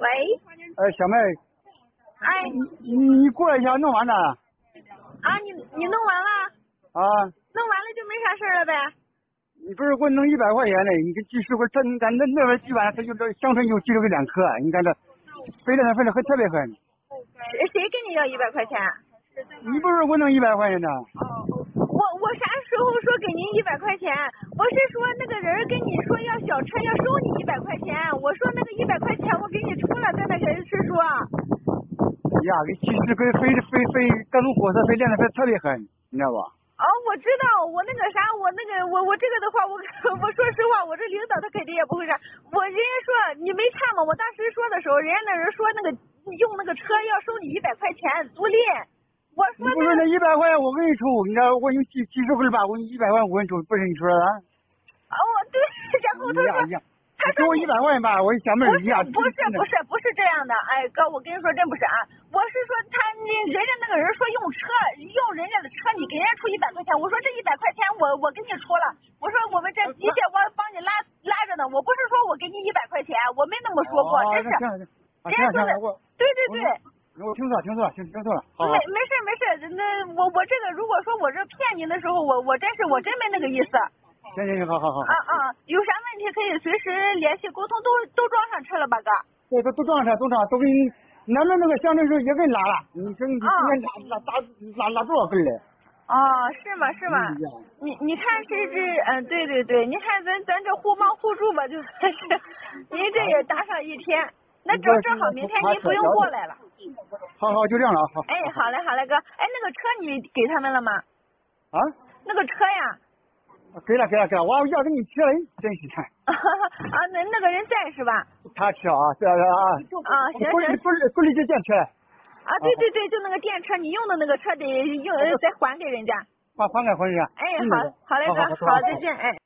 喂， 小妹， 哎， 你过来一下，弄完了。 啊，你弄完了？ 啊， 弄完了就没啥事了呗？ 你不是给我弄100块钱的？你这技师傅咱那边基本上他就这乡村就记了个2颗，你看这非得分的很特别狠。 谁跟你要100块钱？ 你不是给我弄100块钱的？ 我啥时候说给您100块钱？我是说那个人跟你说要小车要收你100块钱，我说那个100块钱我给你出了，在那个是说。 呀，这技师跟非各种火车非练的非特别狠，你知道吧？ 哦，我知道，我那个啥，我这个的话，我说实话，我这领导他肯定也不会啥。人家说你没看吗？我当时说的时候，人家那人说那个用那个车要收你100块钱租赁。我说你不是那100块钱我给你出，你知道我用技师傅吧，我给你100块我给你出，不是你说的？ 哦，对，然后他说。 他给我100块钱吧，我一小妹儿一下。 不是这样的，哎哥，我跟你说真不是啊，我是说人家那个人说用人家的车，你给人家出100块钱，我说这100块钱我给你出了，我说我们这机械我帮你拉着呢，我不是说我给你100块钱，我没那么说过，真是。人家说的，对。 我听错了。 没事，那我这个如果说我这骗您的时候，我真没那个意思。 行，好。 有啥问题可以随时联系沟通，都装上车了吧，哥？ 对，都装上，都给你，咱们那个乡镇时候也给你拉了，你说你今天拉多少份嘞？ 哦，是吗？你看对，你看咱这互帮互助吧，就算是，您这也搭上一天，那正好明天您不用过来了。 好，就这样了，好。 哎，好嘞，哥，哎，那个车你给他们了吗？ 啊？ 那个车呀？ 给了，我要给你提了，真是看。 啊，那个人在是吧？ 他提啊，对啊。 啊，行。 不理这电车。 啊，对，就那个电车，你用的那个车得再还给人家。 还给人家。 哎，好嘞，哥，好，再见，哎。